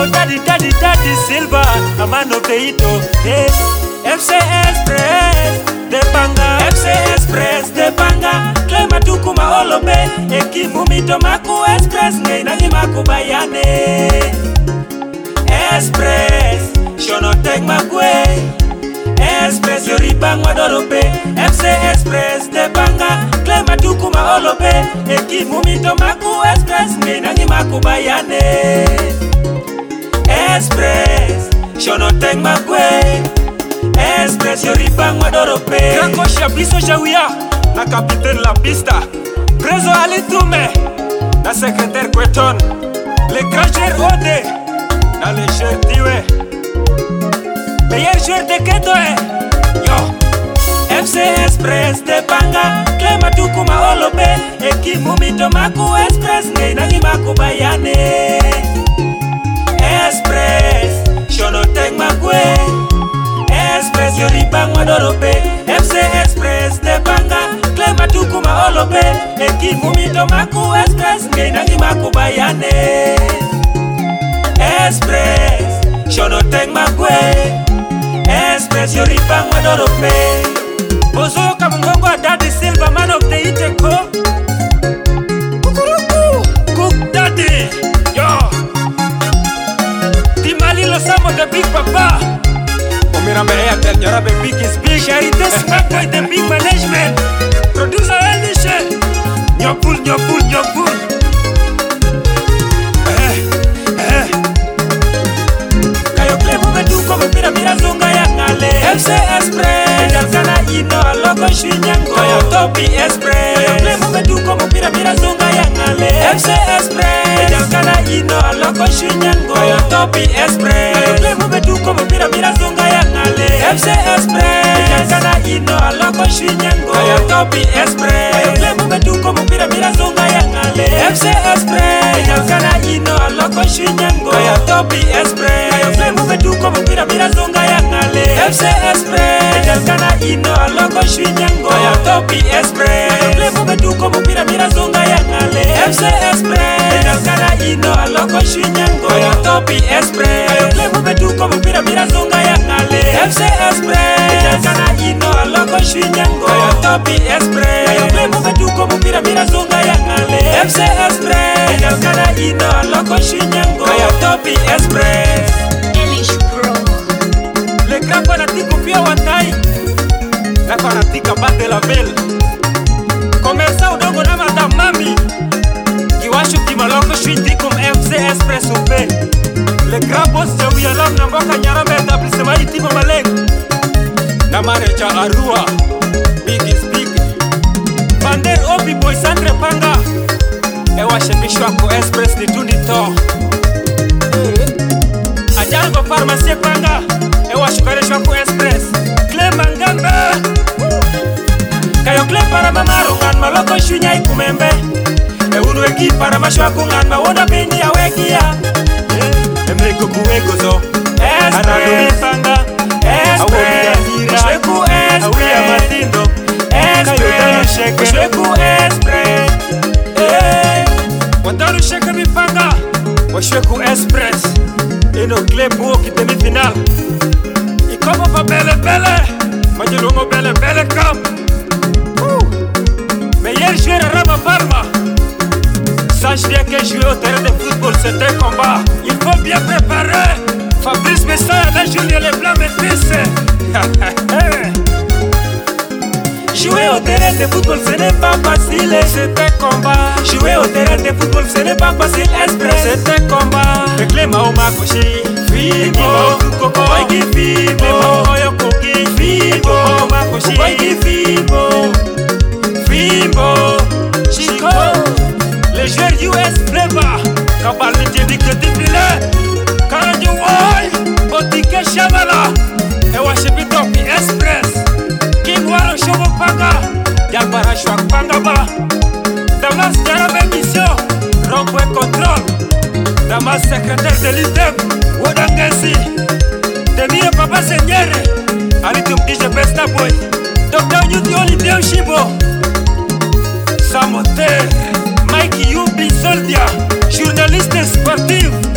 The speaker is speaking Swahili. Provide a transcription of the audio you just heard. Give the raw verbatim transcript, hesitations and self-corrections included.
Oh, daddy, daddy, daddy, Silva, a man of the hito. Yes, F C Express, de panga. F C Express, de panga. Klema tukuma olobe, ekimu mito maku Express, ngay nangi maku bayane. Express, shono tek makwe. Express, yori bang wadorobe. F C Express, de panga. Klema tukuma olobe, ekimu mito maku Express, ngay nangi maku bayane. Express, shono tek makwe. Express, yori bang wadorobe. Grako shabiso jawia, na capitaine la pista. Preso alitume, na secrétaire Kweton. Le grand joueur Ode, na le joueur Diwe. Meilleur joueur de Ketoe, yo. F C Express, de panga. Klema tukuma olobe, ekimu mito maku Express, ngay nangi maku bayane. Express, shono tek makwe. Express, yori bang wadorobe. F C Express, de panga. Klema tukuma olobe, ekimu mito maku Express, ngay nangi maku bayane. Express, shono tek makwe. Express, yori bang wadorobe. Bozo kamungongo Daddy Silva, man of the Iteko. Kukuruku, Cook Daddy, yo. Timali Losamo, the big papa. Omirambe Airtel, nyorabe big is big. Charité Smackboy, the big management. Producer Elisha. Nyopul, nyopul, nyopul. Eh, eh. Kayo klemu meduko mepira mira zunga ya ngale. F C Express, jalkana ino aloko shinyango. Kayo Topi Express, kayo klemu meduko mepira mira zunga ya ngale. F C Express, jalkana ino aloko shinyango. Kayo Topi Express, kayo klemu meduko mepira mira zunga ya ngale. F C Express, jalkana ino aloko shinyango. Kayo Topi Express, kayo klemu meduko mepira mira zunga ya ngale. F C Express, jalkana ino aloko shinyango. Kayo Topi Express, kayo klemu meduko mepira mira zunga ya ngale. F C Express, jalkana ino aloko shinyango. Kayo Topi Express, kayo klemu meduko mepira mira zunga ya ngale. F C Express, jalkana ino aloko shinyango. Kayo Topi Express, kayo klemu meduko mepira mira zunga ya ngale. F C Express, jalkana ino aloko shinyango. Kayo Topi Express, kayo klemu meduko mepira mira zunga ya ngale. F C Express, jalkana ino aloko shinyango. Kayo Topi Express. Elish Pro. Le grand fanatique pia watai. La fanatique bate la ville. Commerçant udongo na madame mami. Kiwashu kimaloko shwiti kum F C Express upe. Le grand boss Jawia Lam na mboka Nyarambe établissement Itimo Maleng. Na manager Arua, big is big. Vander Obi Boy Sandre Panga. Ewa shebishwa ko Express ni tundi to. Ajango Pharmacie Panga. Ewa shukarishwa ko Express. Clema Ngambe. Kayo Clem para mamaro ngan maloko shunya ikumembe. E unu eki para mashwa kungan mawonda bini ya wekia. Emeko kuweko zo. Express Panga. Express. Shweku Express. Awia matindo. Express. Shweku Express. Eh. Wataru sheke mipanga. Washweku Express. Ino club walk demi final. Ikomo pa bele bele. Majilongo bele bele kam. Meilleur joueur Rama Palma. Sache bien que jouer au terrain de football c'est un combat. Il faut bien préparer. Fabrice Messaya, la Julien Leblanc maîtrise. Jouer au terrain de football ce n'est pas facile. C'est un combat. Jouer au terrain de football ce n'est pas facile. Express. C'est un combat. Reclame au makoshi. Fibo. Oigi Fibo. Oyo koki. Fibo. Makoshi. Oigi Fibo. Fibo. Chico. Le joueur U S Flavor. Kabali Jedik de Tifile. Karanji Woy. Botike Shabala. Ewa Shebitopi Express. King Waro Shobo Panga. Yalbara Shwak Panga ba. Damas Jarabe Mission. Rond-point contrôle. Damas secrétaire de l'I T E M. Wodangesi. Demie Papa Seigneur. Alitum D J Besta Boy. Docteur Yuti Olivier Shibo. Samote. Mike Yubi Soldia. Journaliste sportif.